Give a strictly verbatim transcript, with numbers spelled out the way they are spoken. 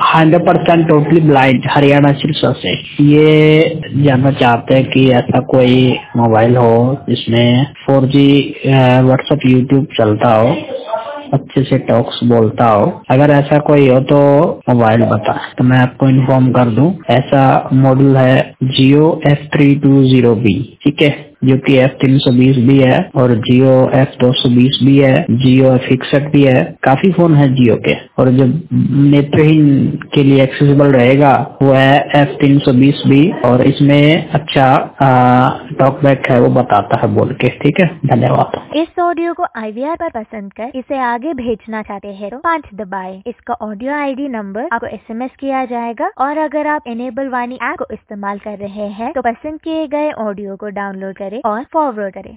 Hundred percent totally blind Haryana Sirsa से ये जानना चाहते हैं कि ऐसा कोई मोबाइल हो जिसमें फोर जी व्हाट्सएप यूट्यूब चलता हो, अच्छे से टॉक्स बोलता हो। अगर ऐसा कोई हो तो मोबाइल बता तो मैं आपको इन्फॉर्म कर दूं। ऐसा मॉडल है Jio F three two zero B, ठीक है, जो कि एफ तीन सौ बीस भी है और जियो एफ दो सौ बीस भी है, जियो एफ इकसठ भी है। काफी फोन है जियो के, और जो नेत्रहीन के लिए एक्सेसिबल रहेगा वो है एफ तीन सौ बीस भी, और इसमें अच्छा टॉक बैक है वो बताता है बोल के। ठीक है, धन्यवाद। इस ऑडियो को आई वी आर पर पसंद कर इसे आगे भेजना चाहते हैं तो पाँच दबाएं। इसका ऑडियो आई डी नंबर आपको एस एम एस किया जाएगा, और अगर आप इनेबल वाणी ऐप को इस्तेमाल कर रहे हैं तो पसंद किए गए ऑडियो को डाउनलोड करें और फॉरवर्ड करें।